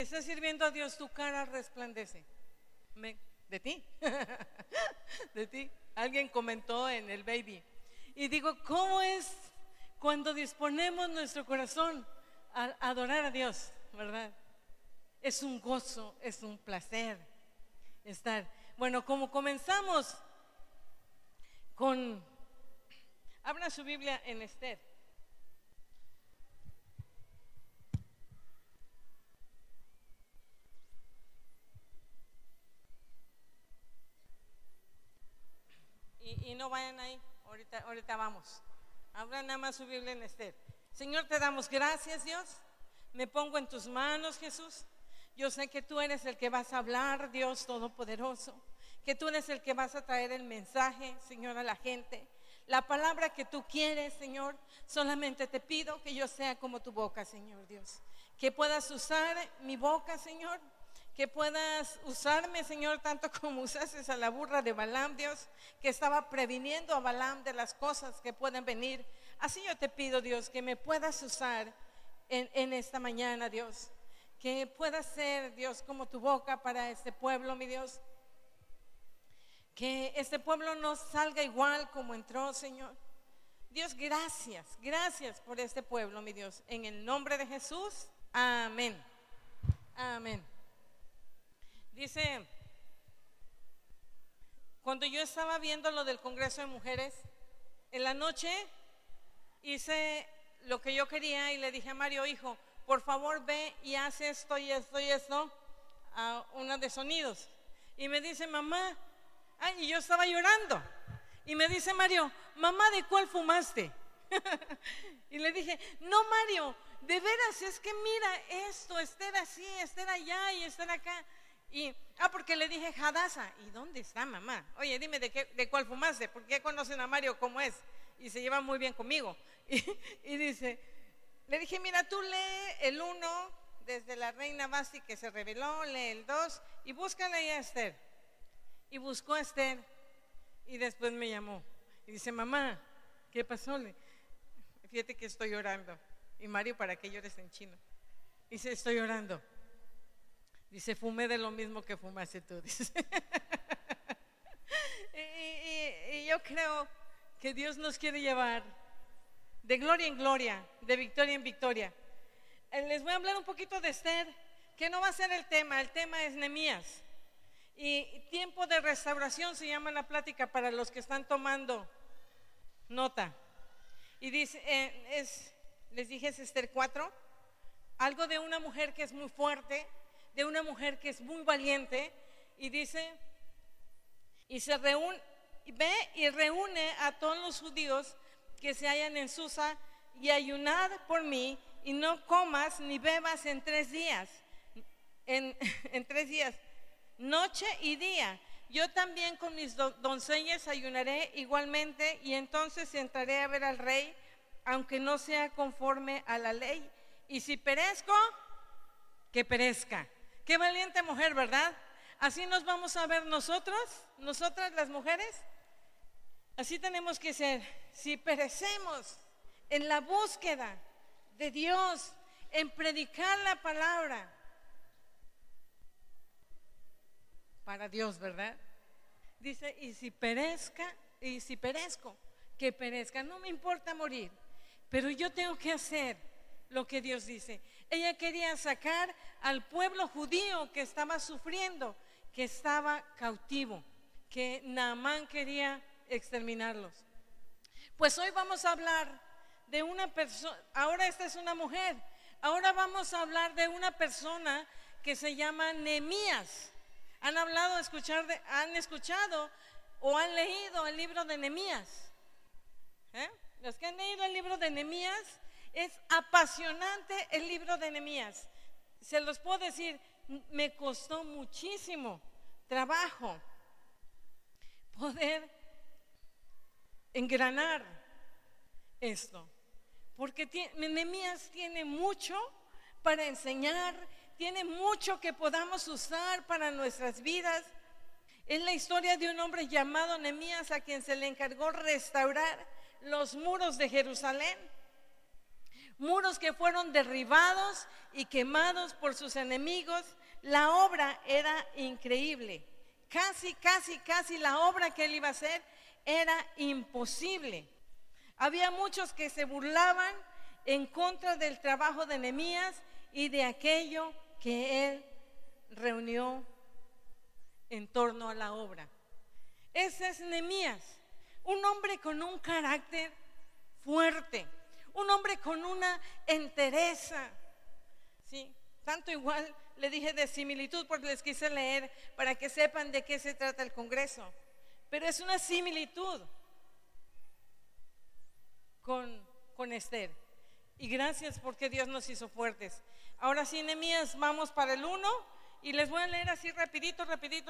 Estás sirviendo a Dios, tu cara resplandece. De ti, de ti. Alguien comentó en el baby. Y digo, ¿cómo es cuando disponemos nuestro corazón a adorar a Dios, verdad? Es un gozo, es un placer estar. Bueno, como comenzamos con, abra su Biblia en Esther. Y no vayan ahí, ahorita vamos. Abra nada más su Biblia en Esther. Señor, te damos gracias, Dios. Me pongo en tus manos, Jesús. Yo sé que tú eres el que vas a hablar, Dios Todopoderoso. Que tú eres el que vas a traer el mensaje, Señor, a la gente. La palabra que tú quieres, Señor. Solamente te pido que yo sea como tu boca, Señor Dios. Que puedas usar mi boca, Señor. Que puedas usarme, Señor, tanto como usaste a la burra de Balaam, Dios, que estaba previniendo a Balaam de las cosas que pueden venir. Así yo te pido, Dios, que me puedas usar en esta mañana, Dios. Que pueda ser, Dios, como tu boca para este pueblo, mi Dios. Que este pueblo no salga igual como entró, Señor. Dios, gracias por este pueblo, mi Dios. En el nombre de Jesús, amén. Amén. Dice, cuando yo estaba viendo lo del Congreso de Mujeres, en la noche hice lo que yo quería y le dije a Mario, hijo, por favor ve y haz esto y esto y esto, a una de sonidos. Y me dice, mamá, y yo estaba llorando. Y me dice Mario, mamá, ¿de cuál fumaste? Y le dije, no, Mario, de veras, es que mira esto, Esther así, Esther allá y Esther acá. Y, porque le dije Hadassah. ¿Y dónde está mamá? Oye, dime de cuál fumaste, porque ya conocen a Mario cómo es y se lleva muy bien conmigo. Y dice, le dije, mira, tú lee el 1 desde la reina Basti que se reveló, lee el 2 y búscale ahí a Esther. Y buscó a Esther y después me llamó y dice, mamá, ¿qué pasó? Fíjate que estoy llorando. Y Mario, ¿para qué llores en chino? Dice, estoy llorando. Dice, fumé de lo mismo que fumaste tú, dice. y yo creo que Dios nos quiere llevar de gloria en gloria, de victoria en victoria. Les voy a hablar un poquito de Esther, que no va a ser el tema es Nehemías. Y tiempo de restauración se llama la plática para los que están tomando nota. Y dice, les dije, es Esther 4, algo de una mujer que es muy fuerte, de una mujer que es muy valiente, y dice, y se reúne, ve y reúne a todos los judíos que se hallan en Susa, y ayunad por mí, y no comas ni bebas en 3 días, en 3 días, noche y día. Yo también con mis doncellas ayunaré igualmente, y entonces entraré a ver al rey, aunque no sea conforme a la ley, y si perezco, que perezca. Qué valiente mujer, ¿verdad? Así nos vamos a ver nosotras las mujeres. Así tenemos que ser. Si perecemos en la búsqueda de Dios, en predicar la palabra para Dios, ¿verdad? Dice, y si perezco, que perezca. No me importa morir, pero yo tengo que hacer lo que Dios dice. Ella quería sacar al pueblo judío que estaba sufriendo, que estaba cautivo, que Naamán quería exterminarlos. Pues hoy vamos a hablar de una persona, ahora esta es una mujer, ahora vamos a hablar de una persona que se llama Nehemías. ¿Han escuchado o han leído el libro de Nehemías? Los que han leído el libro de Nehemías, es apasionante el libro de Nehemías. Se los puedo decir, me costó muchísimo trabajo poder engranar esto, porque Nehemías tiene mucho para enseñar, tiene mucho que podamos usar para nuestras vidas. Es la historia de un hombre llamado Nehemías, a quien se le encargó restaurar los muros de Jerusalén. muros que fueron derribados y quemados por sus enemigos. La obra era increíble. Casi la obra que él iba a hacer era imposible. Había muchos que se burlaban en contra del trabajo de Nehemías y de aquello que él reunió en torno a la obra. Ese es Nehemías, un hombre con un carácter fuerte, un hombre con una entereza, ¿sí? Tanto igual le dije de similitud porque les quise leer para que sepan de qué se trata el Congreso, pero es una similitud con Esther. Y gracias porque Dios nos hizo fuertes. Ahora sí, Nehemías, vamos para el 1 y les voy a leer así rapidito.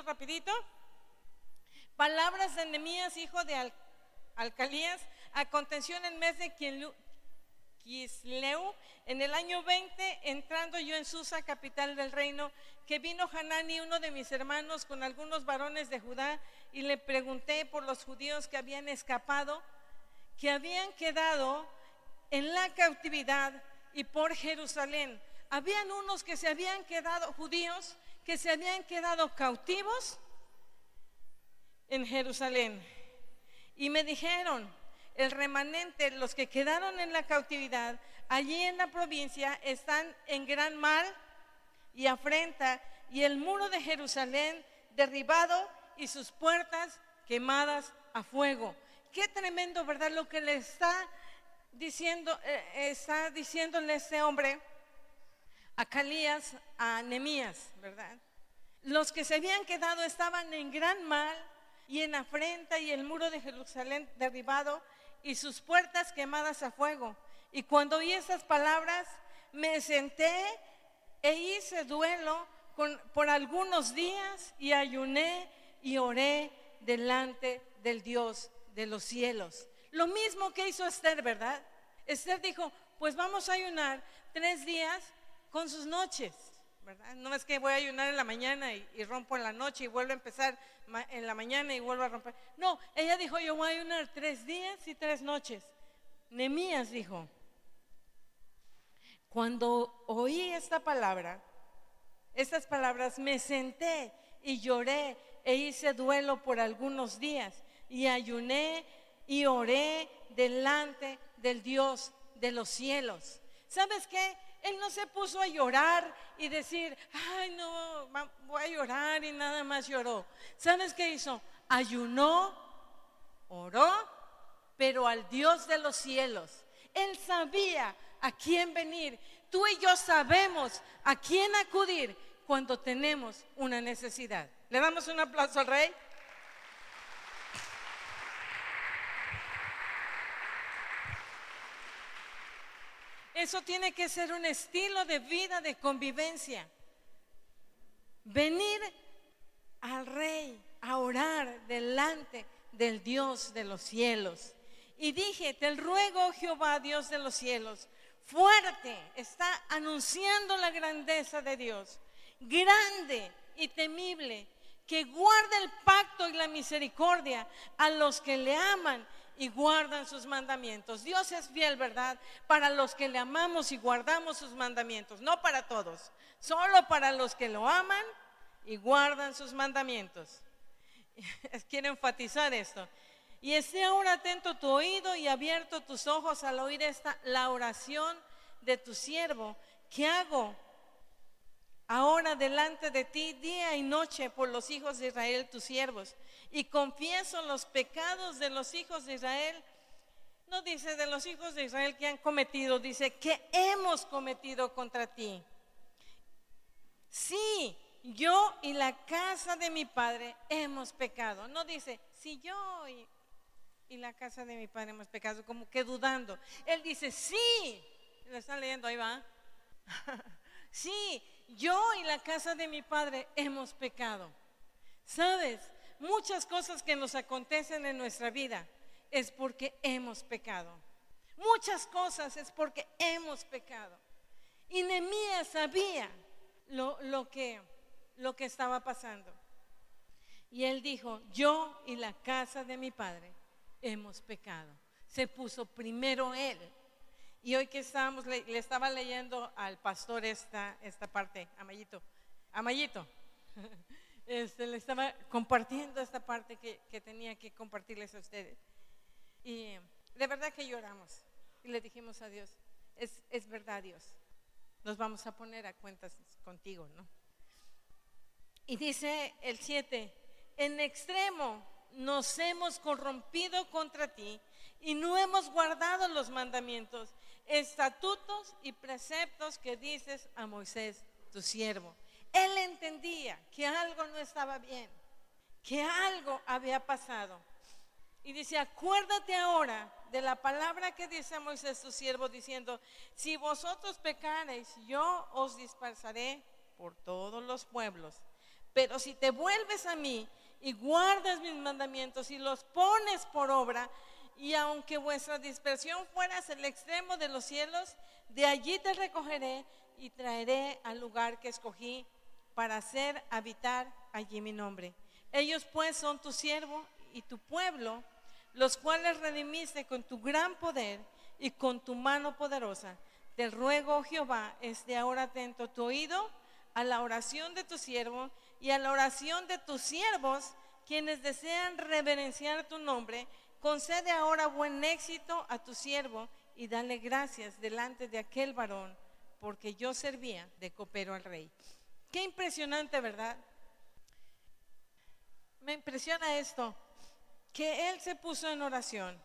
Palabras de Nehemías, hijo de Alcalías. Aconteció en el mes de Quisleu, en el año 20, entrando yo en Susa, capital del reino, que vino Hanani, uno de mis hermanos, con algunos varones de Judá, y le pregunté por los judíos que habían escapado, que habían quedado en la cautividad, y por Jerusalén. Habían unos que se habían quedado, judíos, que se habían quedado cautivos en Jerusalén. Y me dijeron, el remanente, los que quedaron en la cautividad, allí en la provincia, están en gran mal y afrenta, y el muro de Jerusalén derribado y sus puertas quemadas a fuego. Qué tremendo, ¿verdad? Lo que le está diciéndole este hombre, Acalías, a Nehemías, ¿verdad? Los que se habían quedado estaban en gran mal y en afrenta, y el muro de Jerusalén derribado y sus puertas quemadas a fuego. Y cuando oí esas palabras, me senté e hice duelo por algunos días, y ayuné y oré delante del Dios de los cielos. Lo mismo que hizo Esther, ¿verdad? Esther dijo, pues vamos a ayunar 3 días con sus noches, ¿verdad? No es que voy a ayunar en la mañana y rompo en la noche y vuelvo a empezar en la mañana y vuelvo a romper. No, ella dijo, yo voy a ayunar 3 días y 3 noches. Nehemías dijo, cuando oí estas palabras, me senté y lloré e hice duelo por algunos días, y ayuné y oré delante del Dios de los cielos. ¿Sabes qué? Él no se puso a llorar y decir, ay no, voy a llorar, y nada más lloró. ¿Sabes qué hizo? Ayunó, oró, pero al Dios de los cielos. Él sabía a quién venir. Tú y yo sabemos a quién acudir cuando tenemos una necesidad. ¿Le damos un aplauso al Rey? Eso tiene que ser un estilo de vida, de convivencia. Venir al Rey a orar delante del Dios de los cielos. Y dije, te ruego, Jehová, Dios de los cielos, fuerte, está anunciando la grandeza de Dios, grande y temible, que guarda el pacto y la misericordia a los que le aman y guardan sus mandamientos. Dios es fiel, ¿verdad? Para los que le amamos y guardamos sus mandamientos, no para todos, solo para los que lo aman y guardan sus mandamientos. Quiero enfatizar esto. Y esté ahora atento tu oído y abierto tus ojos al oír la oración de tu siervo, que hago ahora delante de ti día y noche por los hijos de Israel, tus siervos, y confieso los pecados de los hijos de Israel. No dice de los hijos de Israel que han cometido, dice que hemos cometido contra ti. Sí, yo y la casa de mi padre hemos pecado. No dice, si yo y la casa de mi padre hemos pecado, como que dudando. Él dice, sí, lo están leyendo, ahí va. Sí, yo y la casa de mi padre hemos pecado. ¿Sabes? Muchas cosas que nos acontecen en nuestra vida es porque hemos pecado. Muchas cosas es porque hemos pecado. Y Nehemías sabía lo que estaba pasando. Y él dijo, yo y la casa de mi padre hemos pecado. Se puso primero él. Y hoy que estábamos, le estaba leyendo al pastor esta parte, Amayito, le estaba compartiendo esta parte que tenía que compartirles a ustedes. Y de verdad que lloramos y le dijimos a Dios, es verdad, Dios, nos vamos a poner a cuentas contigo, ¿no? Y dice el 7, en extremo nos hemos corrompido contra ti y no hemos guardado los mandamientos, estatutos y preceptos que dices a Moisés, tu siervo. Él entendía que algo no estaba bien, que algo había pasado. Y dice, acuérdate ahora de la palabra que dice a Moisés tu siervo, diciendo, si vosotros pecareis, yo os dispersaré por todos los pueblos. Pero si te vuelves a mí y guardas mis mandamientos y los pones por obra, y aunque vuestra dispersión fuera hacia el extremo de los cielos, de allí te recogeré y traeré al lugar que escogí para hacer habitar allí mi nombre. Ellos pues son tu siervo y tu pueblo, los cuales redimiste con tu gran poder y con tu mano poderosa. Te ruego, oh Jehová, esté ahora atento tu oído a la oración de tu siervo y a la oración de tus siervos, quienes desean reverenciar tu nombre. Concede ahora buen éxito a tu siervo y dale gracias delante de aquel varón, porque yo servía de copero al rey. Qué impresionante, ¿verdad? Me impresiona esto, que él se puso en oración,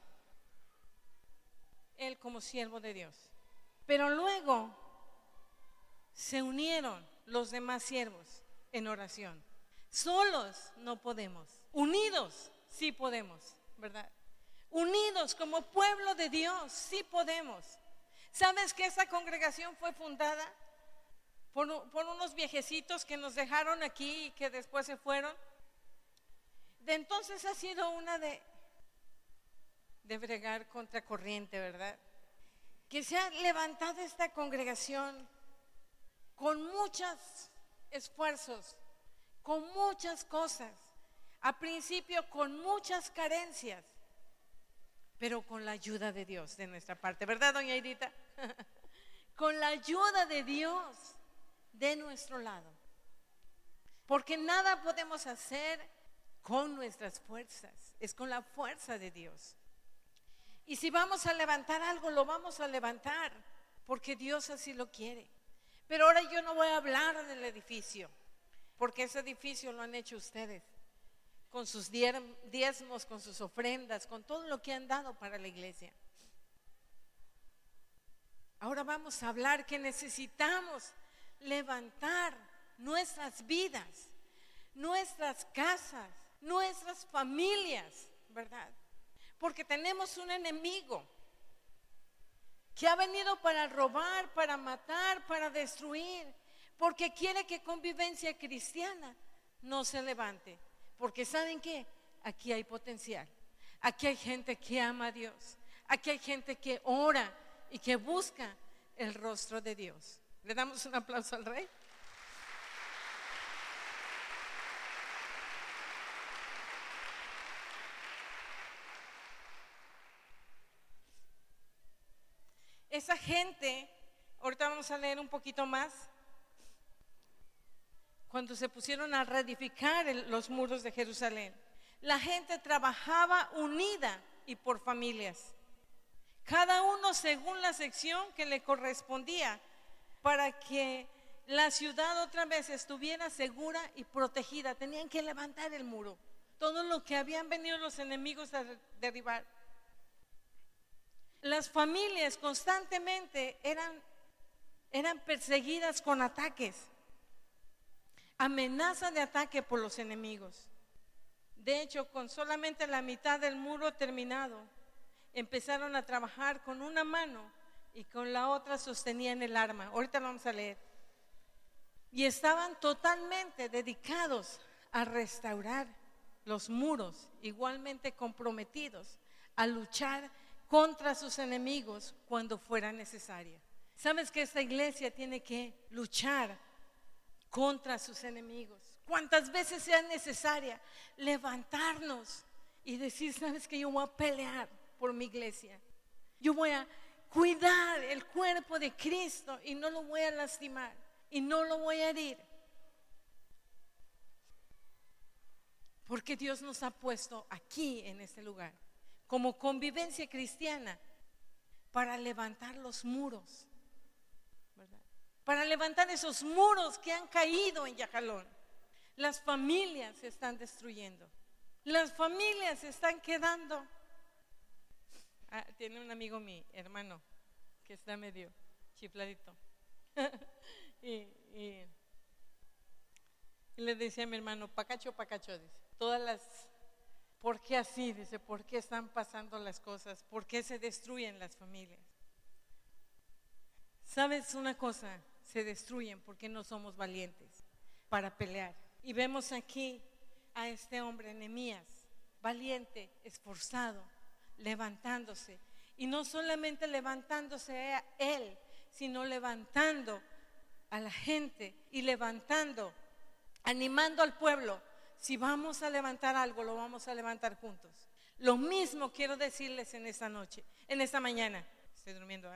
él como siervo de Dios. Pero luego se unieron los demás siervos en oración. Solos no podemos, unidos sí podemos, ¿verdad? Unidos como pueblo de Dios sí podemos. ¿Sabes que esa congregación fue fundada por unos viejecitos que nos dejaron aquí y que después se fueron? De entonces ha sido una de bregar contra corriente, ¿verdad? Que se ha levantado esta congregación con muchos esfuerzos, con muchas cosas, a principio con muchas carencias, pero con la ayuda de Dios de nuestra parte, ¿verdad, doña Irita? Con la ayuda de Dios de nuestro lado, porque nada podemos hacer con nuestras fuerzas, es con la fuerza de Dios. Y si vamos a levantar algo, lo vamos a levantar, porque Dios así lo quiere. Pero ahora yo no voy a hablar del edificio, porque ese edificio lo han hecho ustedes, con sus diezmos, con sus ofrendas, con todo lo que han dado para la iglesia. Ahora vamos a hablar que necesitamos levantar nuestras vidas, nuestras casas, nuestras familias, ¿verdad? Porque tenemos un enemigo que ha venido para robar, para matar, para destruir, porque quiere que convivencia cristiana no se levante. Porque ¿saben qué? Aquí hay potencial, aquí hay gente que ama a Dios, aquí hay gente que ora y que busca el rostro de Dios. ¿Le damos un aplauso al Rey? Esa gente, ahorita vamos a leer un poquito más, cuando se pusieron a reedificar los muros de Jerusalén, la gente trabajaba unida y por familias, cada uno según la sección que le correspondía, para que la ciudad otra vez estuviera segura y protegida. Tenían que levantar el muro, todo lo que habían venido los enemigos a derribar. Las familias constantemente eran perseguidas con ataques, amenaza de ataque por los enemigos. De hecho, con solamente la mitad del muro terminado, empezaron a trabajar con una mano y con la otra sostenían el arma. Ahorita lo vamos a leer. Y estaban totalmente dedicados a restaurar los muros, igualmente comprometidos a luchar contra sus enemigos cuando fuera necesaria. ¿Sabes que esta iglesia tiene que luchar contra sus enemigos? Cuantas veces sea necesaria, levantarnos y decir, ¿sabes que yo voy a pelear por mi iglesia? Yo voy a cuidar el cuerpo de Cristo y no lo voy a lastimar y no lo voy a herir. Porque Dios nos ha puesto aquí en este lugar como convivencia cristiana para levantar los muros, ¿verdad? Para levantar esos muros que han caído en Yajalón. Las familias se están destruyendo, las familias se están quedando. Tiene un amigo, mi hermano, que está medio chifladito y le decía a mi hermano, Pacacho, Pacacho, dice, ¿por qué así? Dice, ¿por qué están pasando las cosas? ¿Por qué se destruyen las familias? ¿Sabes una cosa? Se destruyen porque no somos valientes para pelear. Y vemos aquí a este hombre, Nehemías, valiente, esforzado, levantándose. Y no solamente levantándose a él, sino levantando a la gente y levantando, animando al pueblo. Si vamos a levantar algo, lo vamos a levantar juntos. Lo mismo quiero decirles en esta noche, en esta mañana. Estoy durmiendo,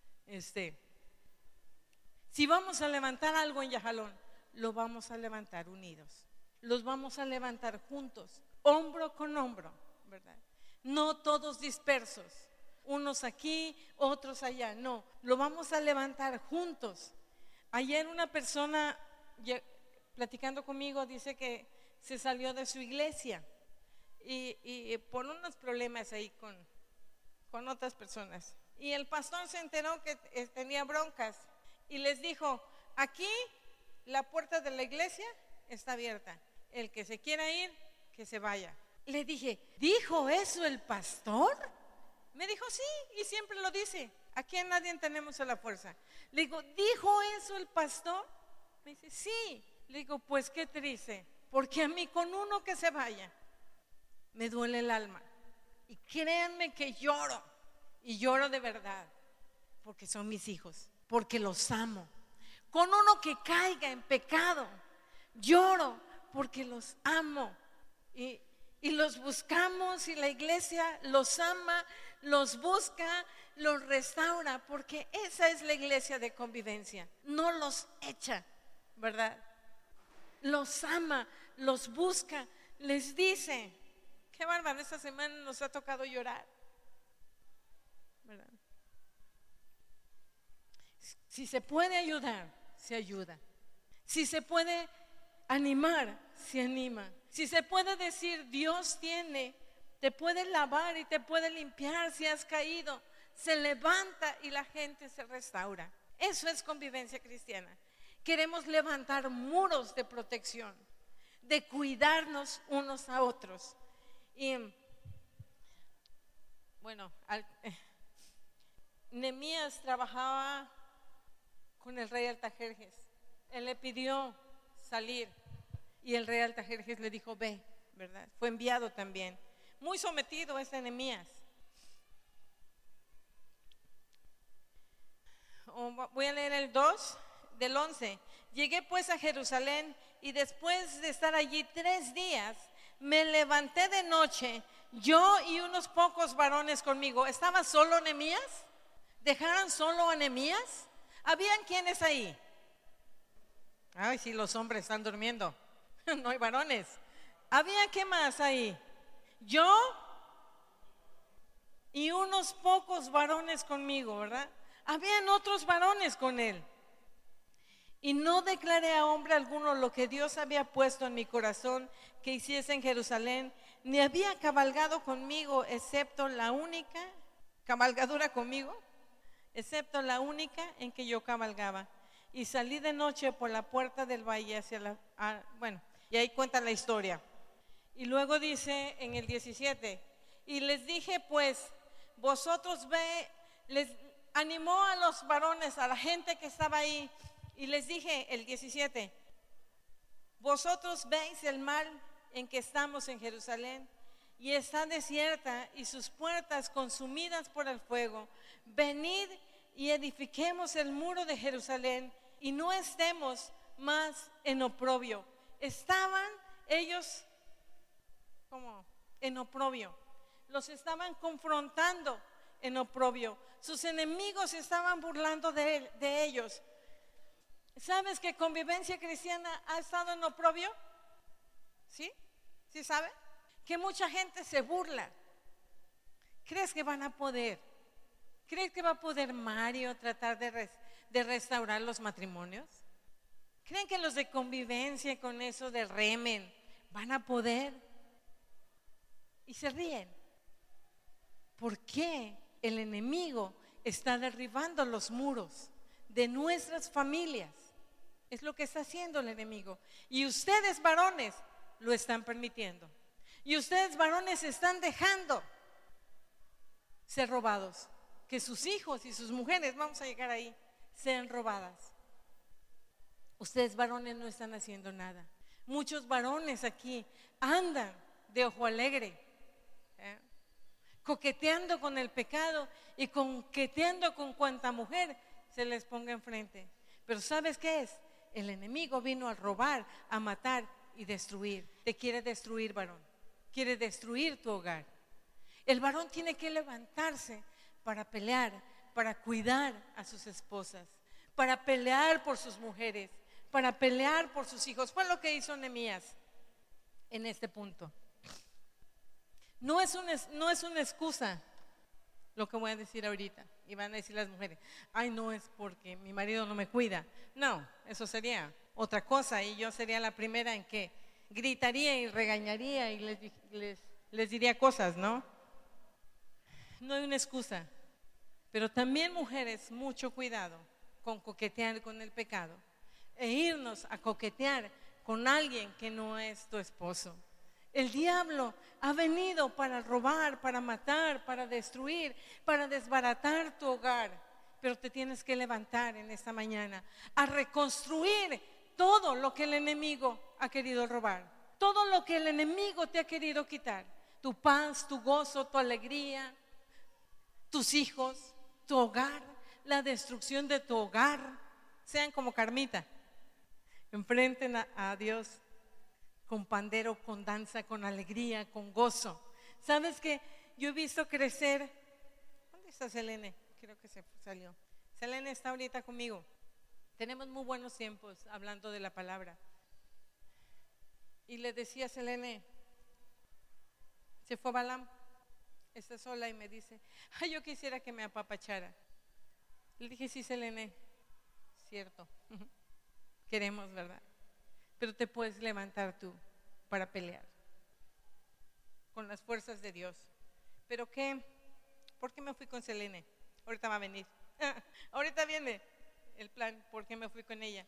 si vamos a levantar algo en Yajalón, lo vamos a levantar unidos. Los vamos a levantar juntos, hombro con hombro, ¿verdad? No todos dispersos, unos aquí, otros allá. No, lo vamos a levantar juntos. Ayer una persona platicando conmigo dice que se salió de su iglesia y por unos problemas ahí con otras personas. Y el pastor se enteró que tenía broncas y les dijo, aquí la puerta de la iglesia está abierta. El que se quiera ir, que se vaya. Le dije, ¿dijo eso el pastor? Me dijo, sí, y siempre lo dice. Aquí a nadie tenemos a la fuerza. Le digo, ¿dijo eso el pastor? Me dice, sí. Le digo, pues qué triste, porque a mí con uno que se vaya, me duele el alma. Y créanme que lloro, y lloro de verdad, porque son mis hijos, porque los amo. Con uno que caiga en pecado, lloro, porque los amo. Y los buscamos y la iglesia los ama, los busca, los restaura, porque esa es la iglesia de convivencia. No los echa, ¿verdad? Los ama, los busca, les dice. Qué bárbaro, esta semana nos ha tocado llorar, ¿verdad? Si se puede ayudar, se ayuda. Si se puede animar, se anima. Si se puede decir, Dios te puede lavar y te puede limpiar si has caído, se levanta y la gente se restaura. Eso es convivencia cristiana. Queremos levantar muros de protección, de cuidarnos unos a otros. Y bueno, Nehemías trabajaba con el rey Artajerjes. Él le pidió salir y el rey Artajerjes le dijo, ve, ¿verdad? Fue enviado también. Muy sometido es Nehemías. Voy a leer el 2 del 11. Llegué pues a Jerusalén y después de estar allí 3 días, me levanté de noche, yo y unos pocos varones conmigo. ¿Estaba solo Nehemías? ¿Dejaron solo a Nehemías? ¿Habían quienes ahí? Ay, sí, los hombres están durmiendo. No hay varones. ¿Había qué más ahí? Yo y unos pocos varones conmigo, ¿verdad? Habían otros varones con él. Y no declaré a hombre alguno lo que Dios había puesto en mi corazón que hiciese en Jerusalén, ni había cabalgado conmigo, excepto la única cabalgadura conmigo, excepto la única en que yo cabalgaba. Y salí de noche por la puerta del valle hacia y ahí cuenta la historia. Y luego dice en el 17, y les dije pues, vosotros les animó a los varones, a la gente que estaba ahí, y les dije, el 17, vosotros veis el mal en que estamos en Jerusalén, y está desierta y sus puertas consumidas por el fuego. Venid y edifiquemos el muro de Jerusalén y no estemos más en oprobio. Estaban ellos como en oprobio, los estaban confrontando en oprobio. Sus enemigos se estaban burlando de ellos. ¿Sabes que Convivencia Cristiana ha estado en oprobio? ¿Sí? ¿Sí sabe? Que mucha gente se burla. ¿Crees que van a poder? ¿Crees que va a poder Mario tratar de restaurar los matrimonios? ¿Creen que los de Convivencia con eso de remen van a poder? Y se ríen. ¿Por qué el enemigo está derribando los muros de nuestras familias? Es lo que está haciendo el enemigo. Y ustedes, varones, lo están permitiendo. Y ustedes, varones, están dejando ser robados. Que sus hijos y sus mujeres, vamos a llegar ahí, sean robadas. Ustedes, varones, no están haciendo nada. Muchos varones aquí andan de ojo alegre, coqueteando con el pecado y coqueteando con cuanta mujer se les ponga enfrente. Pero ¿sabes qué es? El enemigo vino a robar, a matar y destruir. Te quiere destruir, varón. Quiere destruir tu hogar. El varón tiene que levantarse para pelear, para cuidar a sus esposas, para pelear por sus mujeres, para pelear por sus hijos. Fue lo que hizo Nehemías en este punto. No es una excusa lo que voy a decir ahorita. Y van a decir las mujeres, ay, no es porque mi marido no me cuida. No, eso sería otra cosa y yo sería la primera en que gritaría y regañaría y les diría cosas, ¿no? No hay una excusa. Pero también, mujeres, mucho cuidado con coquetear con el pecado e irnos a coquetear con alguien que no es tu esposo. El diablo ha venido para robar, para matar, para destruir, para desbaratar tu hogar. Pero te tienes que levantar en esta mañana a reconstruir todo lo que el enemigo ha querido robar. Todo lo que el enemigo te ha querido quitar. Tu paz, tu gozo, tu alegría, tus hijos, tu hogar, la destrucción de tu hogar. Sean como Carmita. Enfrenten a Dios con pandero, con danza, con alegría, con gozo. ¿Sabes qué? Yo he visto crecer. ¿Dónde está Selene? Creo que se salió. Selene está ahorita conmigo. Tenemos muy buenos tiempos hablando de la palabra. Y le decía a Selene, se fue a Balam, está sola y me dice, ay, yo quisiera que me apapachara. Le dije, sí, Selene, cierto, queremos, ¿verdad? Pero te puedes levantar tú para pelear con las fuerzas de Dios. ¿Pero qué? ¿Por qué me fui con Selene? Ahorita va a venir. Ahorita viene el plan, ¿por qué me fui con ella?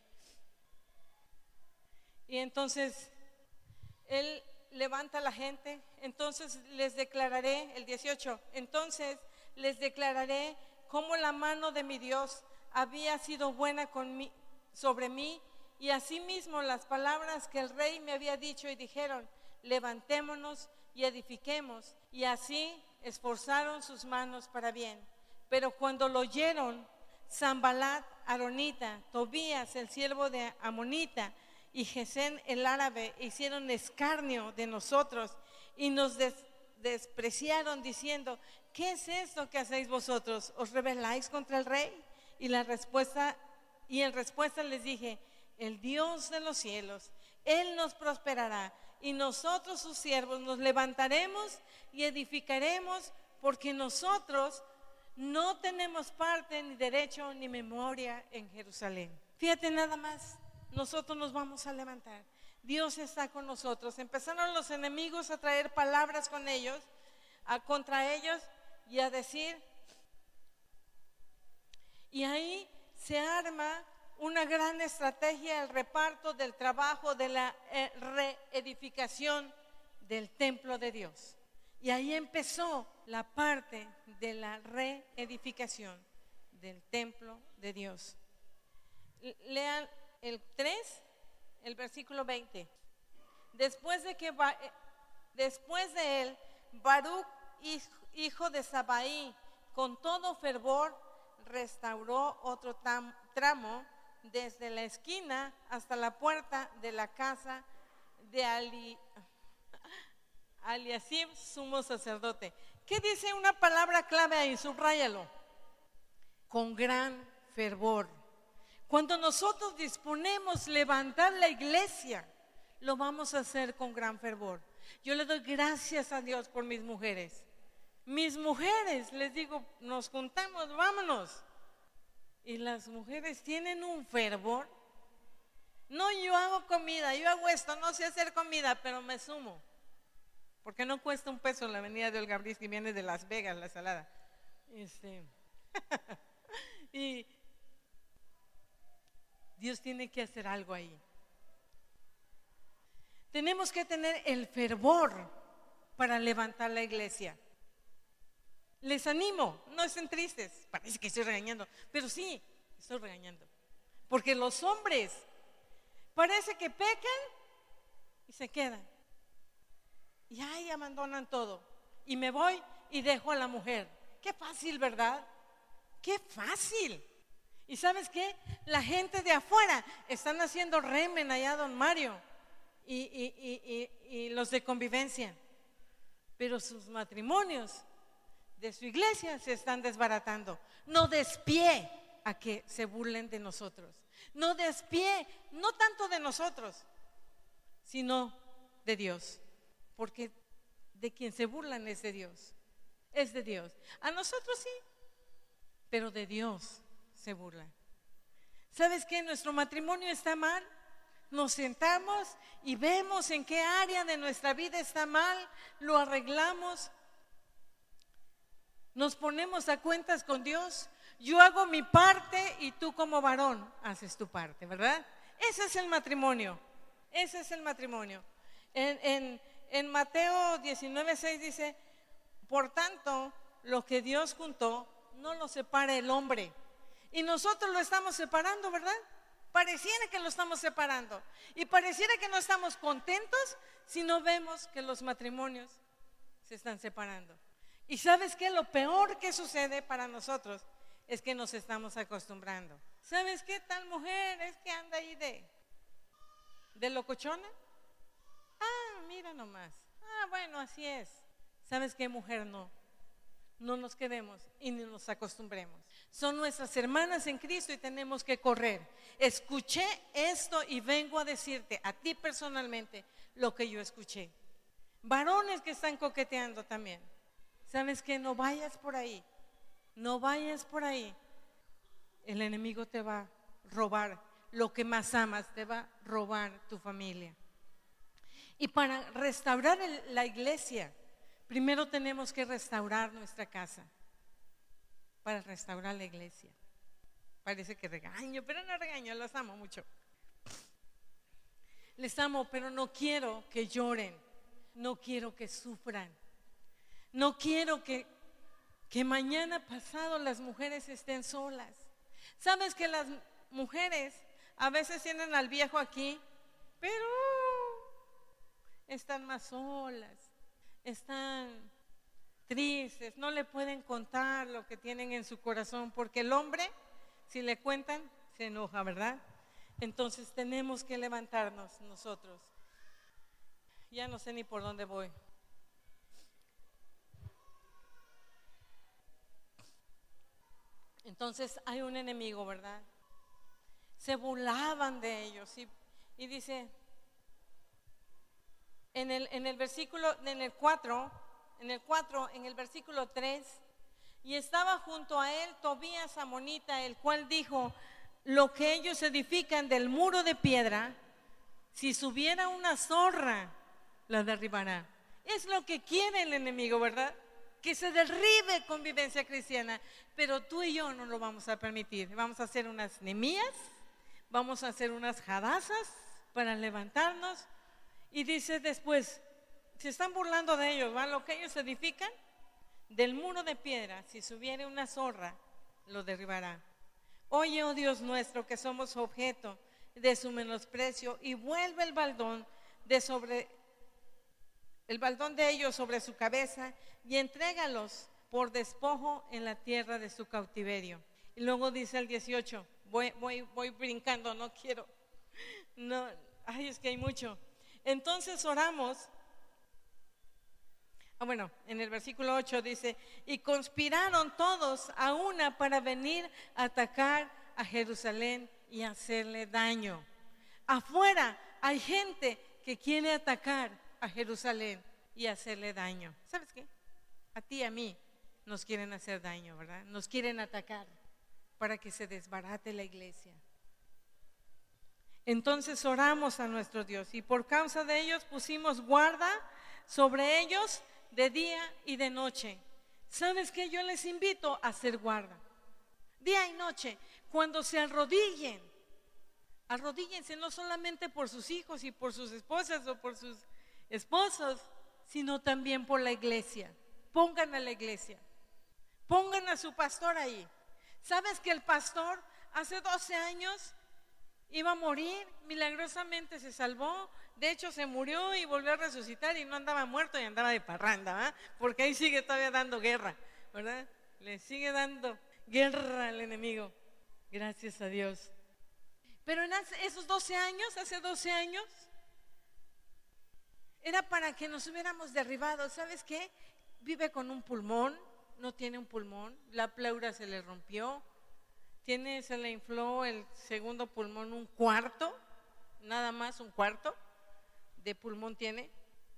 Y entonces, él levanta a la gente. Entonces les declararé, el 18, entonces les declararé cómo la mano de mi Dios había sido buena sobre mí, y asimismo las palabras que el rey me había dicho, y dijeron, levantémonos y edifiquemos, y así esforzaron sus manos para bien. Pero cuando lo oyeron Sanballat Aronita, Tobías el siervo de Amonita y Gesén el árabe, hicieron escarnio de nosotros y nos despreciaron diciendo, ¿qué es esto que hacéis vosotros? ¿Os rebeláis contra el rey? Y en respuesta les dije, el Dios de los cielos, Él nos prosperará, y nosotros sus siervos nos levantaremos y edificaremos, porque nosotros no tenemos parte, ni derecho, ni memoria en Jerusalén. Fíjate nada más, nosotros nos vamos a levantar. Dios está con nosotros. Empezaron los enemigos a traer palabras con ellos, contra ellos, y a decir, y ahí se arma una gran estrategia, el reparto del trabajo de la reedificación del templo de Dios. Y ahí empezó la parte de la reedificación del templo de Dios. Lean el 3, el versículo 20. Después de él, Baruch, hijo de Sabai, con todo fervor, restauró otro tramo desde la esquina hasta la puerta de la casa de Eliasib, sumo sacerdote. ¿Qué dice una palabra clave ahí? Subráyalo. Con gran fervor. Cuando nosotros disponemos levantar la iglesia, lo vamos a hacer con gran fervor. Yo le doy gracias a Dios por mis mujeres. Mis mujeres, les digo, nos juntamos, vámonos. Y las mujeres tienen un fervor. No, yo hago comida, yo hago esto, no sé hacer comida, pero me sumo. Porque no cuesta $1 la avenida de Olga Briz, que viene de Las Vegas, la salada. Y Dios tiene que hacer algo ahí. Tenemos que tener el fervor para levantar la iglesia. Les animo, no estén tristes. Parece que estoy regañando, pero sí, estoy regañando. Porque los hombres parece que pecan y se quedan. Y ahí abandonan todo. Y me voy y dejo a la mujer. Qué fácil, ¿verdad? Qué fácil. ¿Y sabes qué? La gente de afuera están haciendo remen allá, don Mario, y los de convivencia. Pero sus matrimonios de su iglesia se están desbaratando. No des pie a que se burlen de nosotros. No des pie, no tanto de nosotros, sino de Dios. Porque de quien se burlan es de Dios. Es de Dios. A nosotros sí, pero de Dios se burlan. ¿Sabes qué? Nuestro matrimonio está mal. Nos sentamos y vemos en qué área de nuestra vida está mal, lo arreglamos, nos ponemos a cuentas con Dios. Yo hago mi parte y tú como varón haces tu parte, ¿verdad? Ese es el matrimonio. Ese es el matrimonio. En Mateo 19:6 dice: por tanto, lo que Dios juntó, no lo separe el hombre. Y nosotros lo estamos separando, ¿verdad? Pareciera que lo estamos separando. Y pareciera que no estamos contentos si no vemos que los matrimonios se están separando. Y ¿sabes qué? Lo peor que sucede para nosotros es que nos estamos acostumbrando. ¿Sabes qué? Tal mujer es que anda ahí de locochona. Ah, mira nomás. Ah, bueno, así es. ¿Sabes qué, mujer? No nos quedemos y ni nos acostumbremos. Son nuestras hermanas en Cristo y tenemos que correr. Escuché esto y vengo a decirte a ti personalmente lo que yo escuché. Varones que están coqueteando también. ¿Sabes qué? No vayas por ahí. No vayas por ahí. El enemigo te va a robar lo que más amas, te va a robar tu familia. Y para restaurar la iglesia, primero tenemos que restaurar nuestra casa. Para restaurar la iglesia. Parece que regaño, pero no regaño, los amo mucho. Les amo, pero no quiero que lloren. No quiero que sufran. No quiero que mañana pasado las mujeres estén solas. ¿Sabes que las mujeres a veces tienen al viejo aquí, pero están más solas, están tristes, no le pueden contar lo que tienen en su corazón, porque el hombre, si le cuentan, se enoja, ¿verdad? Entonces tenemos que levantarnos nosotros. Ya no sé ni por dónde voy. Entonces hay un enemigo, ¿verdad? Se burlaban de ellos y dice en el versículo, en el 4, en el versículo 3, y estaba junto a él Tobías amonita, el cual dijo: lo que ellos edifican del muro de piedra, si subiera una zorra, la derribará. Es lo que quiere el enemigo, ¿verdad? Que se derribe convivencia cristiana, pero tú y yo no lo vamos a permitir. Vamos a hacer unas Nehemías, vamos a hacer unas Hadasas para levantarnos. Y dice después, se están burlando de ellos, ¿va? Lo que ellos edifican del muro de piedra, si subiera una zorra, lo derribará. Oye, oh Dios nuestro, que somos objeto de su menosprecio, y vuelve el baldón de ellos sobre su cabeza, y entrégalos por despojo en la tierra de su cautiverio. Y luego dice el 18, voy brincando, no quiero, no, ay, es que hay mucho. Entonces oramos Bueno, en el versículo 8 dice, y conspiraron todos a una para venir a atacar a Jerusalén y hacerle daño. Afuera hay gente que quiere atacar a Jerusalén y hacerle daño. ¿Sabes qué? A ti y a mí nos quieren hacer daño, ¿verdad? Nos quieren atacar para que se desbarate la iglesia. Entonces oramos a nuestro Dios y por causa de ellos pusimos guarda sobre ellos de día y de noche. ¿Sabes qué? Yo les invito a hacer guarda día y noche. Cuando se arrodillen, arrodíllense no solamente por sus hijos y por sus esposas o por sus esposos, sino también por la iglesia. Pongan a la iglesia, pongan a su pastor ahí. ¿Sabes que el pastor hace 12 años iba a morir? Milagrosamente se salvó. De hecho se murió y volvió a resucitar y no andaba muerto y andaba de parranda, ¿verdad? Porque ahí sigue todavía dando guerra, ¿verdad? Le sigue dando guerra al enemigo. Gracias a Dios. Pero en esos 12 años, hace 12 años, era para que nos hubiéramos derribado. ¿Sabes qué? Vive con un pulmón, no tiene un pulmón, la pleura se le rompió, se le infló el segundo pulmón un cuarto, nada más un cuarto de pulmón tiene.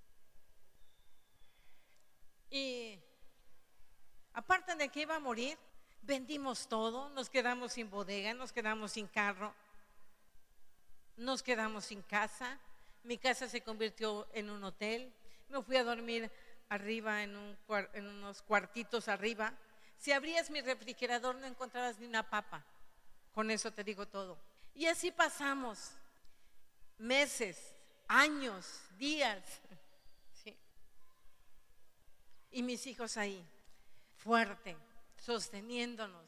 Y aparte de que iba a morir, vendimos todo, nos quedamos sin bodega, nos quedamos sin carro, nos quedamos sin casa. Mi casa se convirtió en un hotel. Me fui a dormir arriba en unos cuartitos arriba. Si abrías mi refrigerador no encontrabas ni una papa. Con eso te digo todo. Y así pasamos meses, años, días, ¿sí? Y mis hijos ahí, fuerte, sosteniéndonos,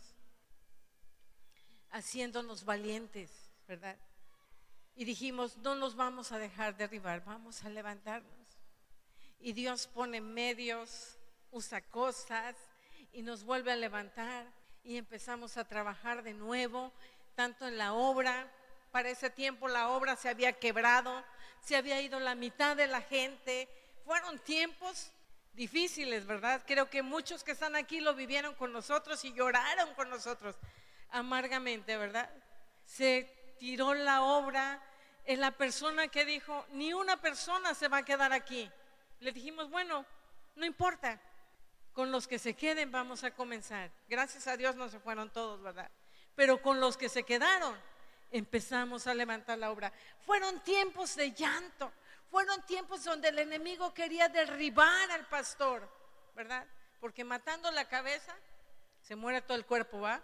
haciéndonos valientes, ¿verdad? Y dijimos, no nos vamos a dejar derribar, vamos a levantarnos. Y Dios pone medios, usa cosas y nos vuelve a levantar y empezamos a trabajar de nuevo, tanto en la obra. Para ese tiempo la obra se había quebrado, se había ido la mitad de la gente. Fueron tiempos difíciles, ¿verdad? Creo que muchos que están aquí lo vivieron con nosotros y lloraron con nosotros amargamente, ¿verdad? Se tiró la obra. Es la persona que dijo, ni una persona se va a quedar aquí. Le dijimos, bueno, no importa, con los que se queden vamos a comenzar. Gracias a Dios no se fueron todos, ¿verdad? Pero con los que se quedaron empezamos a levantar la obra. Fueron tiempos de llanto, fueron tiempos donde el enemigo quería derribar al pastor, ¿verdad? Porque matando la cabeza se muere todo el cuerpo, ¿va?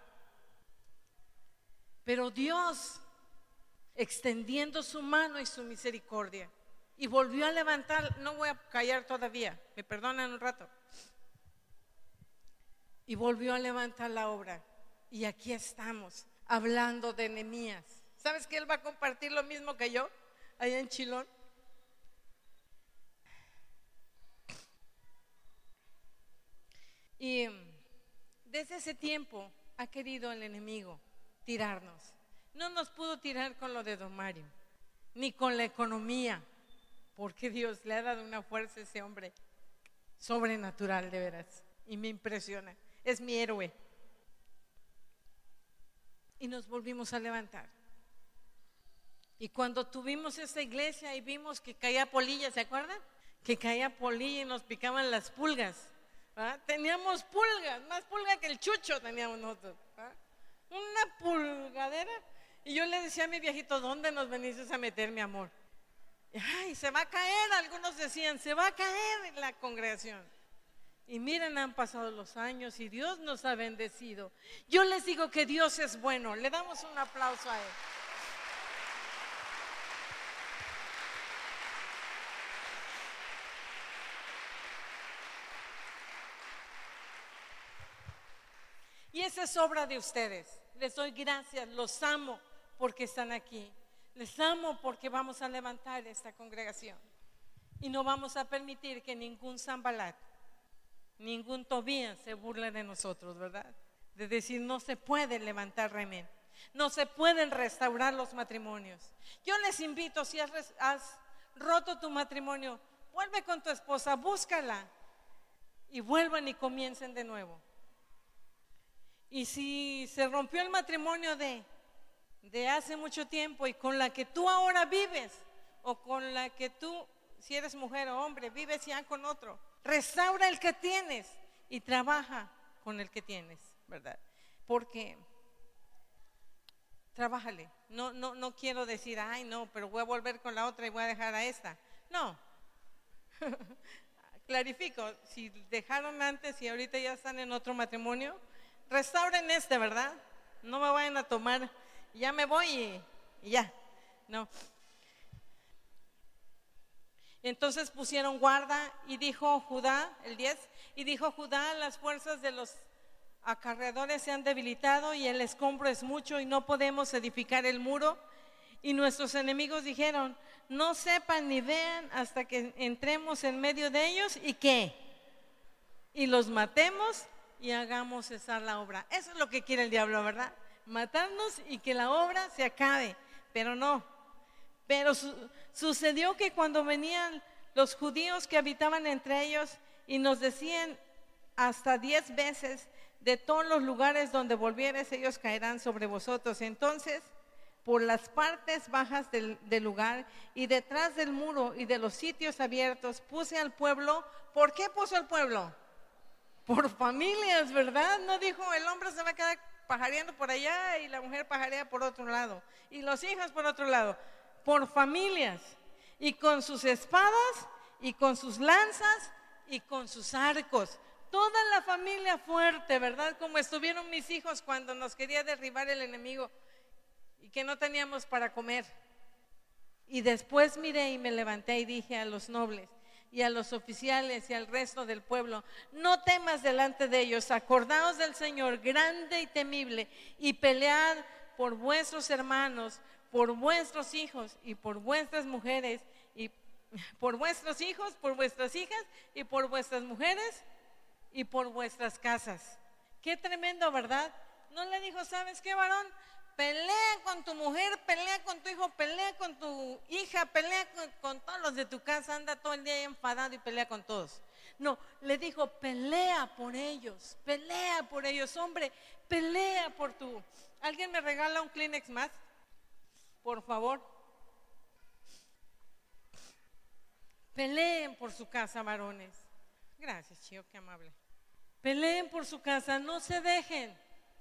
Pero Dios, extendiendo su mano y su misericordia, y volvió a levantar. No voy a callar todavía, me perdonan un rato. Y volvió a levantar la obra. Y aquí estamos hablando de Nehemías. ¿Sabes que él va a compartir lo mismo que yo allá en Chilón? Y desde ese tiempo ha querido el enemigo tirarnos. No nos pudo tirar con lo de Don Mario, ni con la economía, porque Dios le ha dado una fuerza a ese hombre sobrenatural, de veras, y me impresiona. Es mi héroe. Y nos volvimos a levantar. Y cuando tuvimos esta iglesia y vimos que caía polilla, ¿se acuerdan? Que caía polilla y nos picaban las pulgas, ¿verdad? Teníamos pulgas, más pulga que el chucho teníamos nosotros, ¿verdad? Una pulgadera. Y yo le decía a mi viejito, ¿dónde nos veniste a meter, mi amor? Ay, se va a caer, algunos decían, se va a caer la congregación. Y miren, han pasado los años y Dios nos ha bendecido. Yo les digo que Dios es bueno. Le damos un aplauso a Él. Y esa es obra de ustedes. Les doy gracias, los amo porque están aquí. Les amo porque vamos a levantar esta congregación. Y no vamos a permitir que ningún Sanbalat, ningún Tobías se burle de nosotros, ¿verdad? De decir, no se puede levantar remén, no se pueden restaurar los matrimonios. Yo les invito, si has roto tu matrimonio, vuelve con tu esposa, búscala y vuelvan y comiencen de nuevo. Y si se rompió el matrimonio de hace mucho tiempo y con la que tú ahora vives, o con la que tú, si eres mujer o hombre, vives ya con otro, restaura el que tienes y trabaja con el que tienes, ¿verdad? Porque trabájale. No quiero decir, ay no, pero voy a volver con la otra y voy a dejar a esta. No. Clarifico, si dejaron antes y ahorita ya están en otro matrimonio, restauren este, ¿verdad? No me vayan a tomar, ya me voy y ya. No. Entonces pusieron guarda y dijo Judá, el 10, y dijo Judá, las fuerzas de los acarreadores se han debilitado y el escombro es mucho y no podemos edificar el muro. Y nuestros enemigos dijeron, no sepan ni vean hasta que entremos en medio de ellos y ¿qué? Y los matemos y hagamos cesar la obra. Eso es lo que quiere el diablo, ¿verdad? Matarnos y que la obra se acabe, pero no. Pero sucedió que cuando venían los judíos que habitaban entre ellos y nos decían hasta 10 veces, de todos los lugares donde volvieres ellos caerán sobre vosotros. Entonces, por las partes bajas del lugar y detrás del muro y de los sitios abiertos, puse al pueblo. ¿Por qué puso al pueblo? Por familias, ¿verdad? No dijo el hombre se va a quedar pajareando por allá y la mujer pajarea por otro lado y los hijos por otro lado. Por familias, y con sus espadas y con sus lanzas y con sus arcos. Toda la familia fuerte, ¿verdad? Como estuvieron mis hijos cuando nos quería derribar el enemigo y que no teníamos para comer. Y después miré y me levanté y dije a los nobles y a los oficiales y al resto del pueblo, no temas delante de ellos, acordaos del Señor grande y temible y pelead por vuestros hermanos, por vuestros hijos y por vuestras mujeres, y por vuestros hijos, por vuestras hijas y por vuestras mujeres y por vuestras casas. Qué tremendo, ¿verdad? No le dijo, ¿sabes qué, varón? Pelea con tu mujer, pelea con tu hijo, pelea con tu hija, pelea con todos los de tu casa, anda todo el día enfadado y pelea con todos. No, le dijo, pelea por ellos, hombre, pelea por tu. ¿Alguien me regala un Kleenex más? Por favor. Peleen por su casa, varones. Gracias, Chío, qué amable. Peleen por su casa, no se dejen,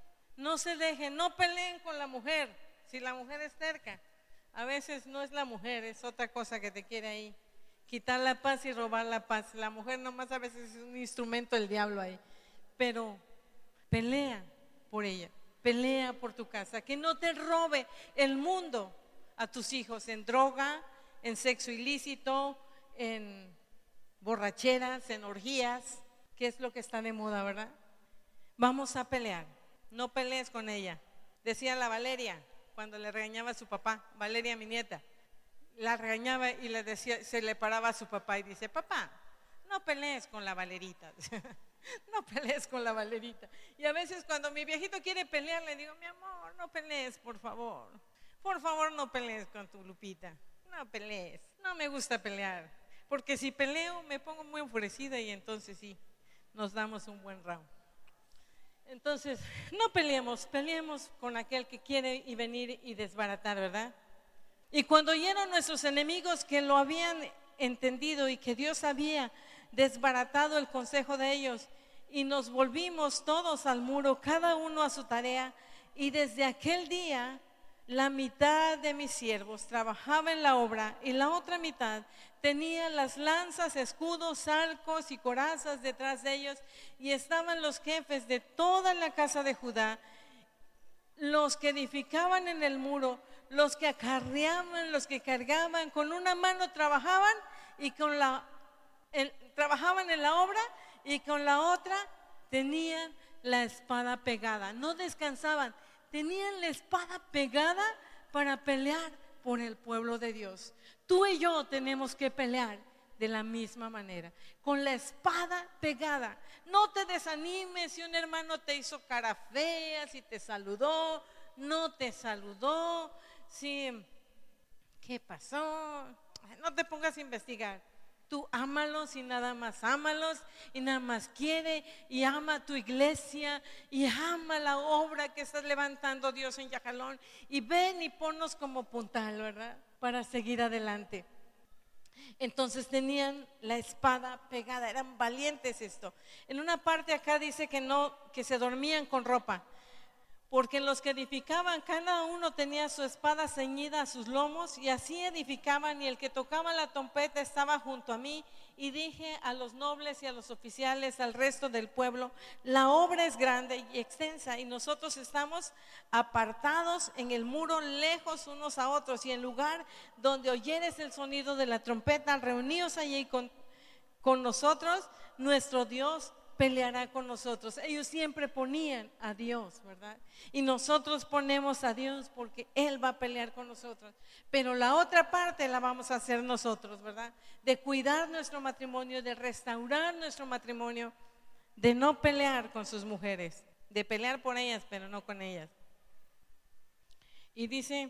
no peleen con la mujer. Si la mujer es terca, a veces no es la mujer, es otra cosa que te quiere ahí quitar la paz y robar la paz. La mujer nomás a veces es un instrumento del diablo ahí. Pero pelea por ella, pelea por tu casa, que no te robe el mundo a tus hijos en droga, en sexo ilícito, en borracheras, en orgías, que es lo que está de moda, ¿verdad? Vamos a pelear, no pelees con ella. Decía la Valeria cuando le regañaba a su papá, Valeria mi nieta, la regañaba y le decía, se le paraba a su papá y dice, papá, no pelees con la Valerita. No pelees con la Valerita. Y a veces cuando mi viejito quiere pelear le digo, mi amor, no pelees, por favor no pelees con tu Lupita, no pelees, no me gusta pelear, porque si peleo me pongo muy enfurecida y entonces sí, nos damos un buen round. Entonces, no peleemos con aquel que quiere y venir y desbaratar, ¿verdad? Y cuando oyeron nuestros enemigos que lo habían entendido y que Dios había desbaratado el consejo de ellos, y nos volvimos todos al muro, cada uno a su tarea, y desde aquel día la mitad de mis siervos trabajaba en la obra y la otra mitad tenía las lanzas, escudos, arcos y corazas detrás de ellos, y estaban los jefes de toda la casa de Judá, los que edificaban en el muro, los que acarreaban, los que cargaban, con una mano trabajaban y trabajaban en la obra y con la otra tenían la espada pegada, no descansaban. Tenían la espada pegada para pelear por el pueblo de Dios. Tú y yo tenemos que pelear de la misma manera, con la espada pegada. No te desanimes si un hermano te hizo cara fea, si te saludó, no te saludó, si ¿qué pasó? No te pongas a investigar. Tú ámalos y nada más ámalos y nada más quiere y ama tu iglesia y ama la obra que estás levantando, Dios, en Yajalón, y ven y ponnos como puntal, ¿verdad? Para seguir adelante. Entonces tenían la espada pegada, eran valientes esto. En una parte acá dice que no, que se dormían con ropa, porque los que edificaban, cada uno tenía su espada ceñida a sus lomos, y así edificaban, y el que tocaba la trompeta estaba junto a mí. Y dije a los nobles y a los oficiales, al resto del pueblo: la obra es grande y extensa, y nosotros estamos apartados en el muro, lejos unos a otros, y en lugar donde oyeres el sonido de la trompeta, reuníos allí con nosotros. Nuestro Dios peleará con nosotros. Ellos siempre ponían a Dios, ¿verdad? Y nosotros ponemos a Dios porque Él va a pelear con nosotros. Pero la otra parte la vamos a hacer nosotros, ¿verdad? De cuidar nuestro matrimonio, de restaurar nuestro matrimonio, de no pelear con sus mujeres, de pelear por ellas, pero no con ellas. Y dice,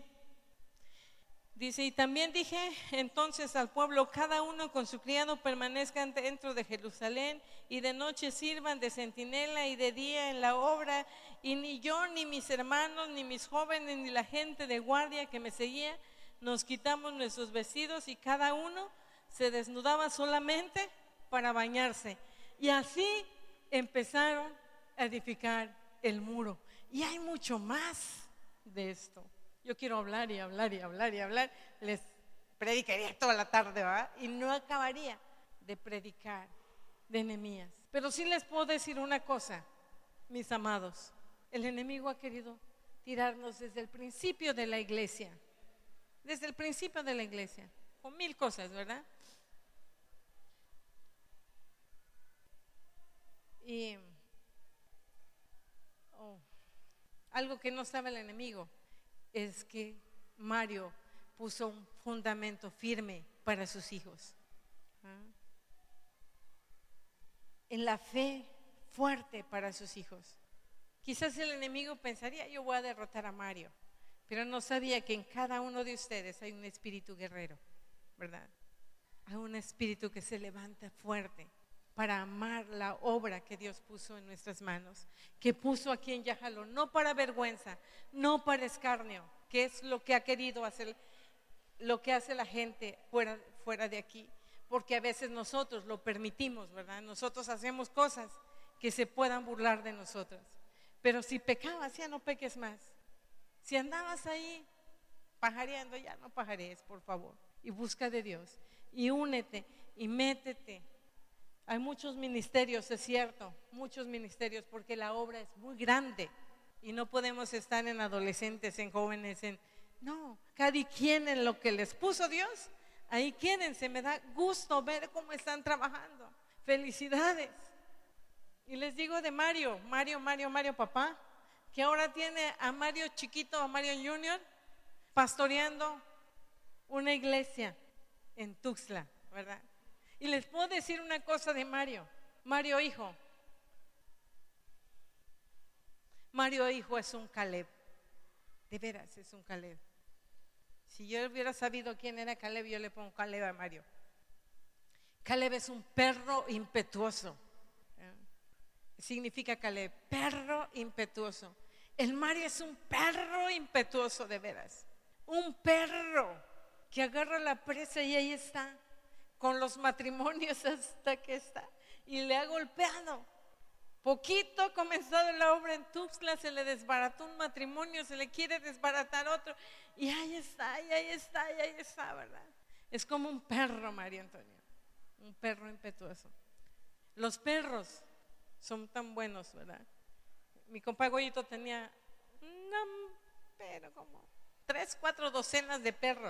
y también dije entonces al pueblo: cada uno con su criado permanezcan dentro de Jerusalén, y de noche sirvan de centinela y de día en la obra. Y ni yo, ni mis hermanos, ni mis jóvenes, ni la gente de guardia que me seguía, nos quitamos nuestros vestidos, y cada uno se desnudaba solamente para bañarse. Y así empezaron a edificar el muro. Y hay mucho más de esto. Yo quiero hablar y hablar y hablar y hablar. Les predicaría toda la tarde, ¿verdad? Y no acabaría de predicar de Nehemías. Pero sí les puedo decir una cosa, mis amados: el enemigo ha querido tirarnos desde el principio de la iglesia. Desde el principio de la iglesia, con mil cosas, ¿verdad? Y algo que no sabe el enemigo es que Mario puso un fundamento firme para sus hijos, en la fe fuerte para sus hijos. Quizás el enemigo pensaría: yo voy a derrotar a Mario, pero no sabía que en cada uno de ustedes hay un espíritu guerrero, ¿verdad? Hay un espíritu que se levanta fuerte para amar la obra que Dios puso en nuestras manos, que puso aquí en Yajalón, no para vergüenza, no para escarnio, que es lo que ha querido hacer, lo que hace la gente fuera de aquí, porque a veces nosotros lo permitimos, ¿verdad? Nosotros hacemos cosas que se puedan burlar de nosotros. Pero si pecabas, ya no peques más. Si andabas ahí pajareando, ya no pajarees, por favor, y busca de Dios, y únete, y métete. Hay muchos ministerios, es cierto, muchos ministerios, porque la obra es muy grande y no podemos estar en adolescentes, en jóvenes, no, cada quien en lo que les puso Dios, ahí quédense. Me da gusto ver cómo están trabajando. Felicidades. Y les digo de Mario papá, que ahora tiene a Mario chiquito, a Mario Junior, pastoreando una iglesia en Tuxtla, ¿verdad? Y les puedo decir una cosa de Mario hijo. Mario hijo es un Caleb, de veras es un Caleb. Si yo hubiera sabido quién era Caleb, yo le pongo Caleb a Mario. Caleb es un perro impetuoso. Significa Caleb, perro impetuoso. El Mario es un perro impetuoso, de veras. Un perro que agarra la presa y ahí está, con los matrimonios hasta que está, y le ha golpeado. Poquito ha comenzado la obra en Tuxtla, se le desbarató un matrimonio, se le quiere desbaratar otro, y ahí está, y ahí está, y ahí está, ¿verdad? Es como un perro, María Antonia, un perro impetuoso. Los perros son tan buenos, ¿verdad? Mi compa Goyito tenía pero como 3, 4 docenas de perros.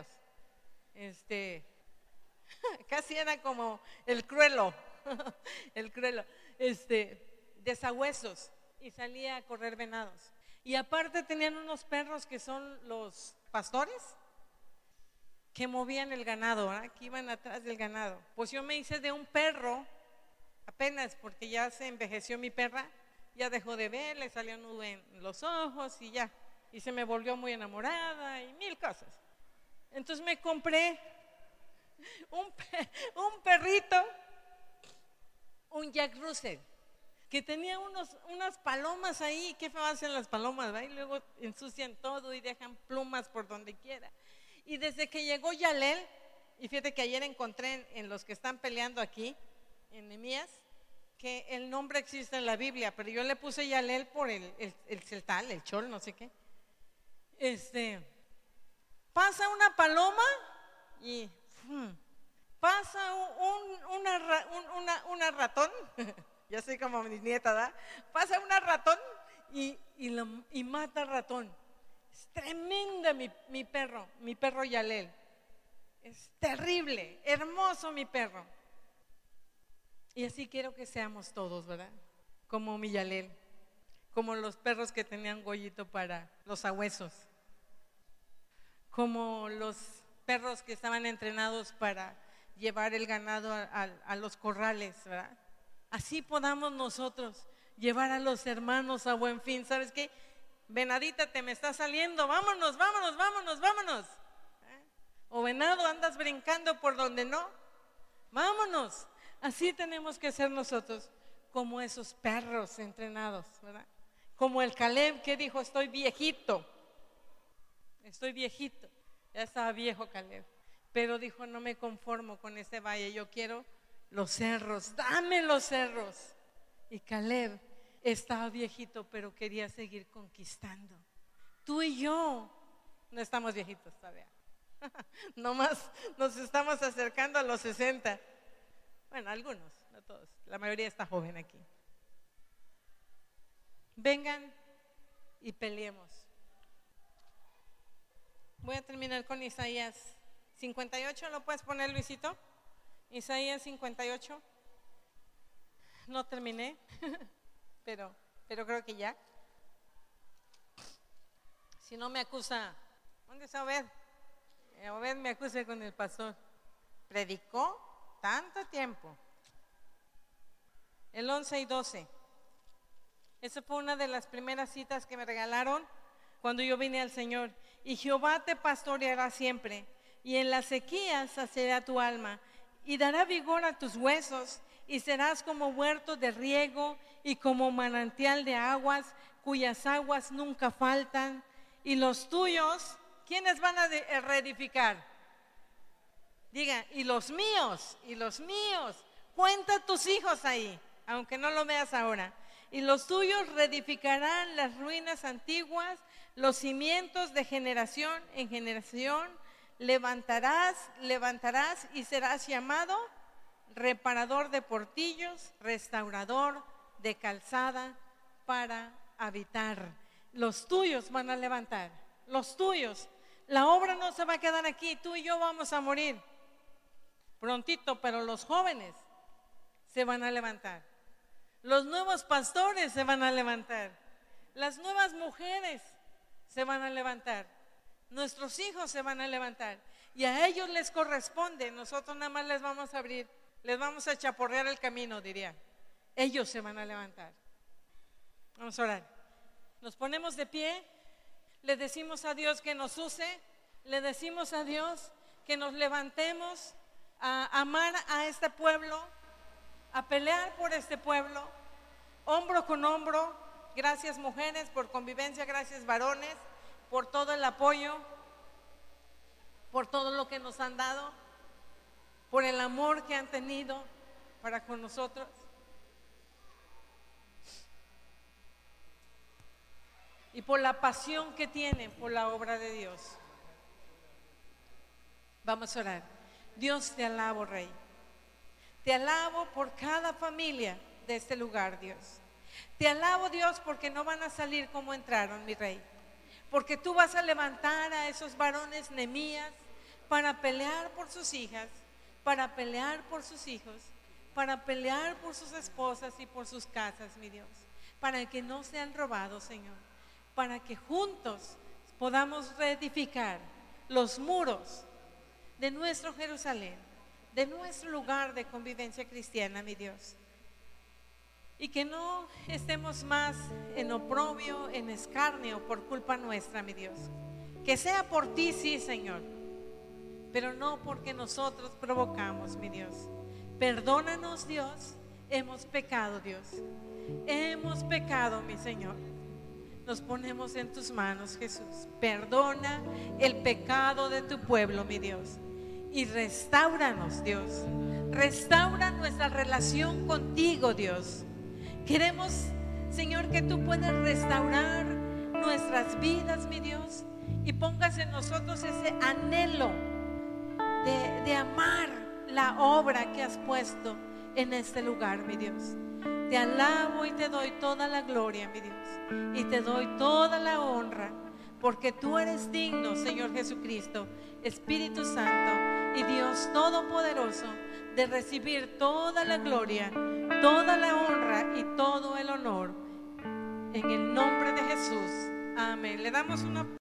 Casi era como el Cruelo, de sabuesos, y salía a correr venados. Y aparte tenían unos perros que son los pastores, que movían el ganado, ¿verdad? Que iban atrás del ganado. Pues yo me hice de un perro apenas, porque ya se envejeció mi perra, ya dejó de ver, le salió nudo en los ojos y ya, y se me volvió muy enamorada y mil cosas. Entonces me compré un perrito un Jack Russell que tenía unas palomas ahí. Qué feo hacen las palomas, ¿verdad? Y luego ensucian todo y dejan plumas por donde quiera. Y desde que llegó Yalel, y fíjate que ayer encontré en los que están peleando aquí, en Nehemías, que el nombre existe en la Biblia, pero yo le puse Yalel por el celtal, el chol, no sé qué. Pasa una paloma y pasa una ratón, ya soy como mi nieta, ¿verdad? Pasa una ratón y mata al ratón. Es tremenda mi perro Yalel. Es terrible, hermoso mi perro. Y así quiero que seamos todos, ¿verdad? Como mi Yalel, como los perros que tenían gollito para los sabuesos, como los perros que estaban entrenados para llevar el ganado a los corrales, ¿verdad? Así podamos nosotros llevar a los hermanos a buen fin. ¿Sabes qué? Venadita, te me está saliendo, vámonos. O venado, andas brincando por donde no, vámonos. Así tenemos que ser nosotros, como esos perros entrenados, ¿verdad? Como el Caleb que dijo, estoy viejito, ya estaba viejo Caleb, pero dijo, no me conformo con este valle, yo quiero los cerros, dame los cerros. Y Caleb estaba viejito, pero quería seguir conquistando. Tú y yo no estamos viejitos todavía. Nomás nos estamos acercando a los 60. Bueno, algunos, no todos. La mayoría está joven aquí. Vengan y peleemos. Voy a terminar con Isaías 58. ¿Lo puedes poner, Luisito? Isaías 58. No terminé, pero creo que ya. Si no me acusa, ¿dónde está Obed? Obed me acusa con el pastor. Predicó tanto tiempo. El 11 y 12. Esa fue una de las primeras citas que me regalaron cuando yo vine al Señor. Y Jehová te pastoreará siempre, y en la sequía saciará tu alma, y dará vigor a tus huesos, y serás como huerto de riego, y como manantial de aguas, cuyas aguas nunca faltan. Y los tuyos, ¿quiénes van a reedificar? Diga, y los míos. Cuenta tus hijos ahí, aunque no lo veas ahora. Y los tuyos reedificarán las ruinas antiguas, los cimientos de generación en generación. Levantarás y serás llamado reparador de portillos, restaurador de calzada para habitar. Los tuyos van a levantar, los tuyos. La obra no se va a quedar aquí, tú y yo vamos a morir prontito, pero los jóvenes se van a levantar. Los nuevos pastores se van a levantar. Las nuevas mujeres se van a levantar. Nuestros hijos se van a levantar. Y a ellos les corresponde. Nosotros nada más les vamos a abrir, les vamos a chaporrear el camino, diría. Ellos se van a levantar. Vamos a orar. Nos ponemos de pie. Le decimos a Dios que nos use. Le decimos a Dios que nos levantemos a amar a este pueblo, a pelear por este pueblo, hombro con hombro. Gracias, mujeres, por convivencia. Gracias, varones, por todo el apoyo, por todo lo que nos han dado, por el amor que han tenido para con nosotros. Y por la pasión que tienen por la obra de Dios. Vamos a orar. Dios, te alabo, Rey. Te alabo por cada familia de este lugar, Dios. Te alabo, Dios, porque no van a salir como entraron, mi Rey. Porque tú vas a levantar a esos varones Nehemías para pelear por sus hijas, para pelear por sus hijos, para pelear por sus esposas y por sus casas, mi Dios. Para que no sean robados, Señor. Para que juntos podamos reedificar los muros de nuestro Jerusalén, de nuestro lugar de convivencia cristiana, mi Dios. Y que no estemos más en oprobio, en escarnio por culpa nuestra, mi Dios. Que sea por ti, sí, Señor, pero no porque nosotros provocamos, mi Dios. Perdónanos, Dios, hemos pecado, Dios. Hemos pecado, mi Señor. Nos ponemos en tus manos, Jesús. Perdona el pecado de tu pueblo, mi Dios. Y restáuranos, Dios. Restaura nuestra relación contigo, Dios. Queremos, Señor, que tú puedas restaurar nuestras vidas, mi Dios, y pongas en nosotros ese anhelo de amar la obra que has puesto en este lugar, mi Dios. Te alabo y te doy toda la gloria, mi Dios, y te doy toda la honra, porque tú eres digno, Señor Jesucristo, Espíritu Santo y Dios Todopoderoso, de recibir toda la gloria, toda la honra y todo el honor. En el nombre de Jesús. Amén. Le damos una